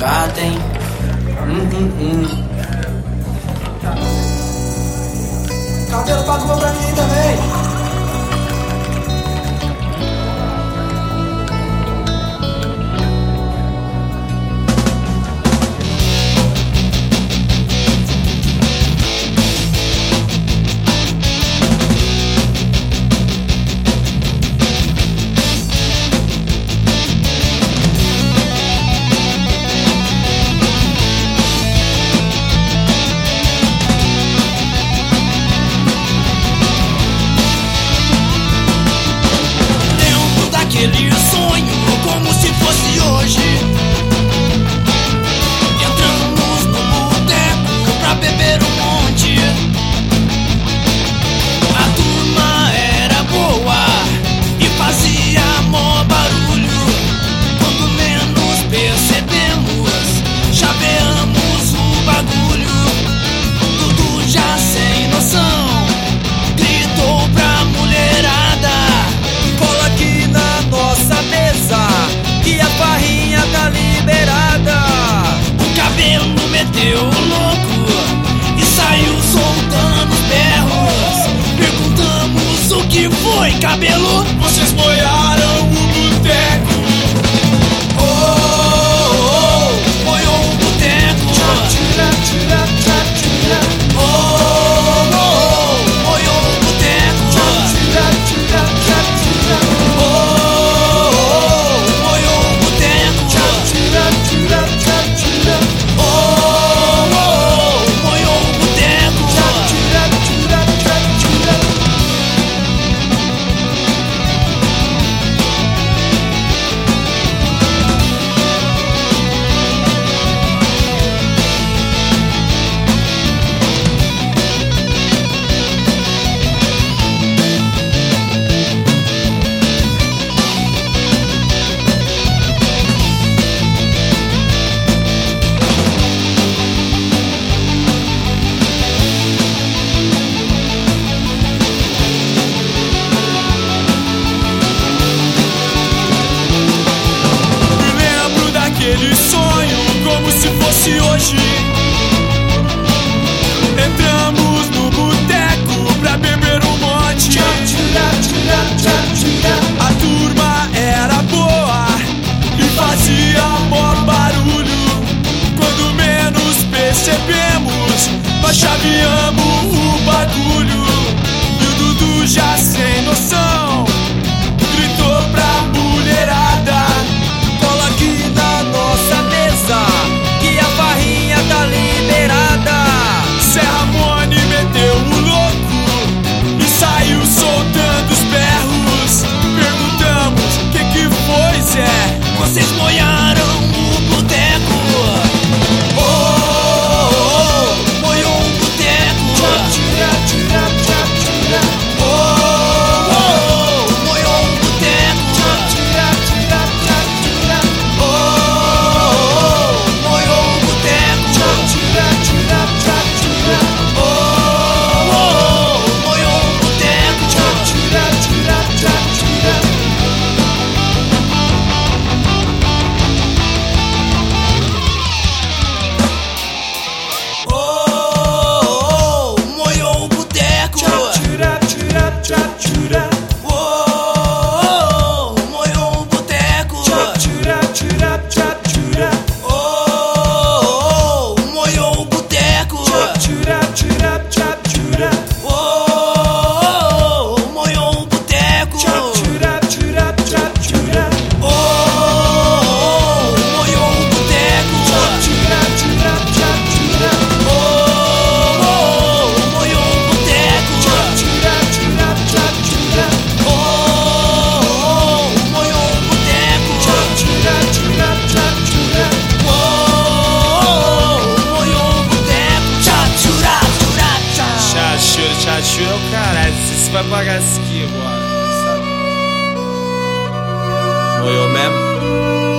gata, hein? Cabelo pagou pra mim também. Aquele sonho como se fosse hoje. Entramos no boteco pra beber um monte. A turma era boa e fazia mó barulho. Quando menos percebemos, chaveamos o bagulho. Tudo já sem noção, gritou pra mulherada: cola aqui na nossa mesa, que a farrinha tá liberada. O cabelo meteu louco e saiu soltando os berros. Perguntamos o que foi, cabelo? Vocês moiaram o boteco. Oh, oh, oh, moiou o boteco. Tira, tira, tira, tira. Oh, oh, oh, moiou o boteco. Tira, tira, tira, tira. Oh, oh, moiou o boteco. Tira, tira, tira, tira. Oh, oh, moiou o boteco. Tira, tira, tira, tira. Aquele sonho como se fosse hoje. Entramos no boteco pra beber um monte. A turma era boa e fazia mó barulho. Quando menos percebemos, nós chaveamos o bagulho. E o Dudu, já sem noção, gritou pra mulherada: cola aqui na nossa mesa, que a farrinha tá liberada. Serra Mone meteu o louco e saiu soltando os berros. Perguntamos o que foi, Zé? Vocês moiaram o boteco. Oh, oh, oh, moiou o boteco. Tira, tira, tira, tira. Oh, oh, oh, moiou o boteco. Tira, tira, tira, tira. Oh, oh, moiou o boteco. Tira, tira, tira, tira. Oh, oh, moiou o boteco. Tira, tira, tira, tira. Oh, oh, moiou o boteco. Tira, tira, tira, tira. Oh, oh, moiou o boteco. Tira, tira, tira, tira. Oh, oh, moiou o boteco. Tira, tira, tira, tira. Oh, oh, moiou o boteco. Tira, tira, tira, tira. Oh, oh, moiou o boteco. Tira, tira, tira, tira. Oh, oh, moiou o boteco. Tira, tira, tira, tira. Oh, oh, moiou o boteco. Tira, tira, tira, tira. Oh, oh, moiou o boteco. Tchá, tchurá, tchá. Chachura é o caralho. Você vai pagar isso aqui agora, sabe? Moiou mesmo?